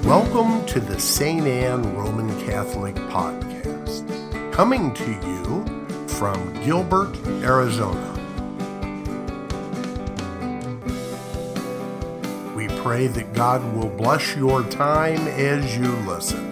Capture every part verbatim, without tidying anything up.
Welcome to the Saint Anne Roman Catholic Podcast, coming to you from Gilbert, Arizona. We pray that God will bless your time as you listen.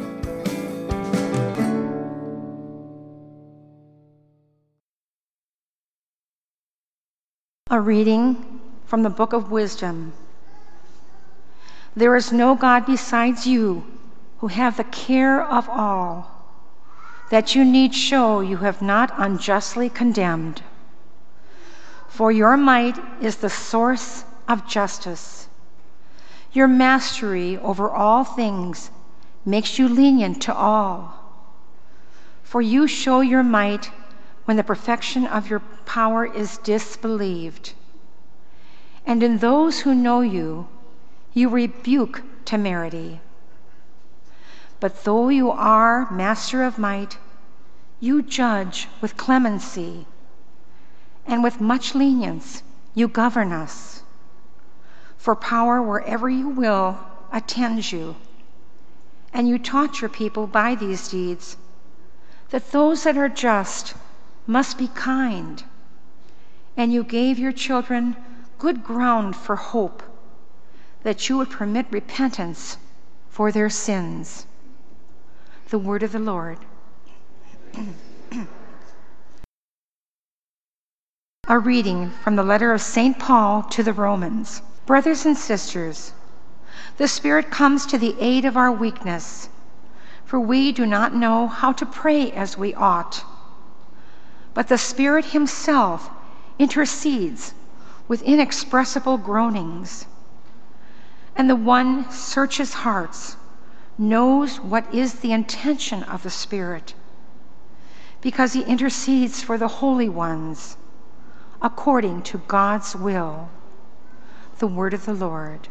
A reading from the Book of Wisdom. There is no God besides you who have the care of all, that you need show you have not unjustly condemned. For your might is the source of justice. Your mastery over all things makes you lenient to all. For you show your might when the perfection of your power is disbelieved. And in those who know you, you rebuke temerity. But though you are master of might, you judge with clemency, and with much lenience you govern us. For power wherever you will attends you, and you taught your people by these deeds that those that are just must be kind, and you gave your children good ground for hope, that you would permit repentance for their sins. The word of the Lord. A reading from the letter of Saint Paul to the Romans. Brothers and sisters, the Spirit comes to the aid of our weakness, for we do not know how to pray as we ought. But the Spirit himself intercedes with inexpressible groanings. And the one searches hearts, knows what is the intention of the Spirit, because he intercedes for the holy ones, according to God's will. The word of the Lord.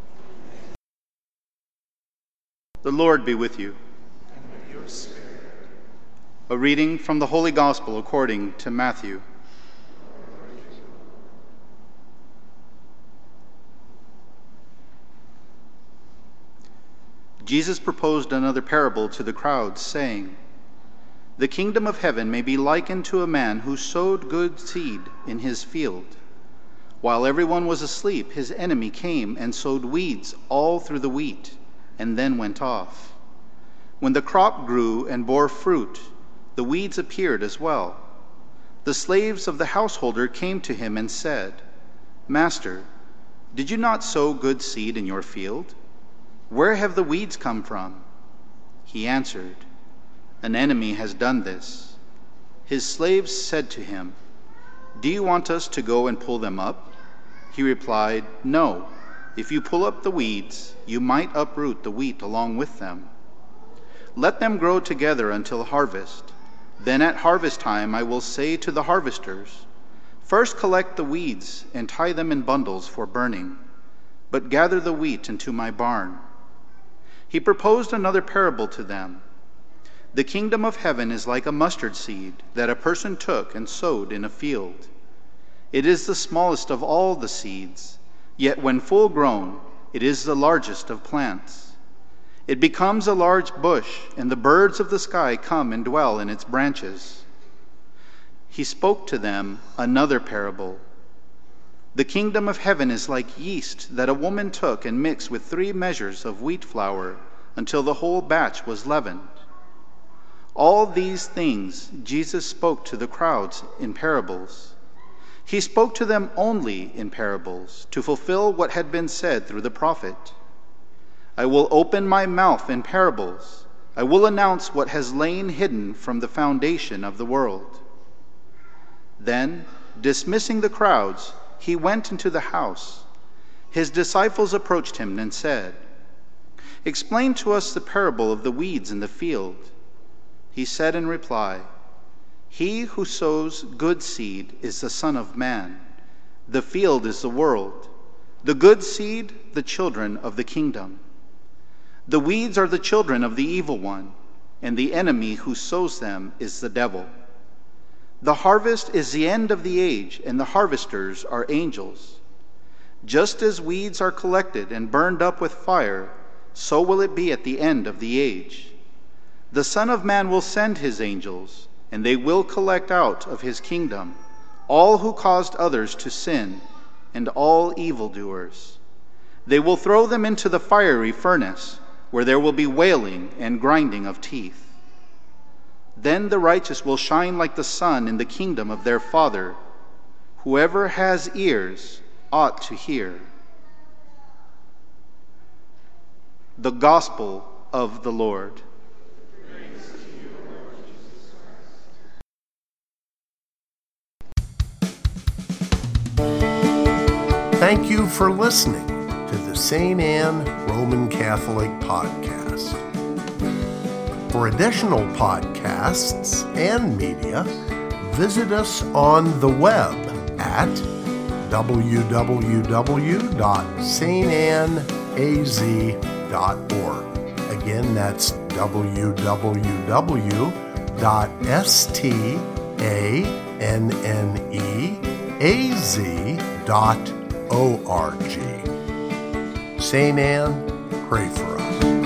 The Lord be with you. And with your spirit. A reading from the Holy Gospel according to Matthew. Jesus proposed another parable to the crowds, saying, "The kingdom of heaven may be likened to a man who sowed good seed in his field. While everyone was asleep, his enemy came and sowed weeds all through the wheat, and then went off. When the crop grew and bore fruit, the weeds appeared as well. The slaves of the householder came to him and said, 'Master, did you not sow good seed in your field? Where have the weeds come from?' He answered, 'An enemy has done this.' His slaves said to him, 'Do you want us to go and pull them up?' He replied, 'No. If you pull up the weeds, you might uproot the wheat along with them. Let them grow together until harvest. Then at harvest time I will say to the harvesters, first collect the weeds and tie them in bundles for burning, but gather the wheat into my barn.' He proposed another parable to them. 'The kingdom of heaven is like a mustard seed that a person took and sowed in a field. It is the smallest of all the seeds, yet when full grown, it is the largest of plants. It becomes a large bush, and the birds of the sky come and dwell in its branches.' He spoke to them another parable. 'The kingdom of heaven is like yeast that a woman took and mixed with three measures of wheat flour until the whole batch was leavened.' All these things Jesus spoke to the crowds in parables. He spoke to them only in parables to fulfill what had been said through the prophet. 'I will open my mouth in parables. I will announce what has lain hidden from the foundation of the world.' Then, dismissing the crowds, he went into the house. His disciples approached him and said, 'Explain to us the parable of the weeds in the field.' He said in reply, 'He who sows good seed is the Son of Man. The field is the world. The good seed, the children of the kingdom. The weeds are the children of the evil one, and the enemy who sows them is the devil. The harvest is the end of the age, and the harvesters are angels. Just as weeds are collected and burned up with fire, so will it be at the end of the age. The Son of Man will send his angels, and they will collect out of his kingdom all who caused others to sin and all evildoers. They will throw them into the fiery furnace, where there will be wailing and grinding of teeth. Then the righteous will shine like the sun in the kingdom of their Father. Whoever has ears ought to hear. The Gospel of the Lord. Praise to you, Lord Jesus Christ. Thank you for listening to the Saint Anne Roman Catholic Podcast. For additional podcasts and media, visit us on the web at w w w dot saint anne a z dot org. Again, that's w w w dot saint anne a z dot org. Saint Anne, pray for us.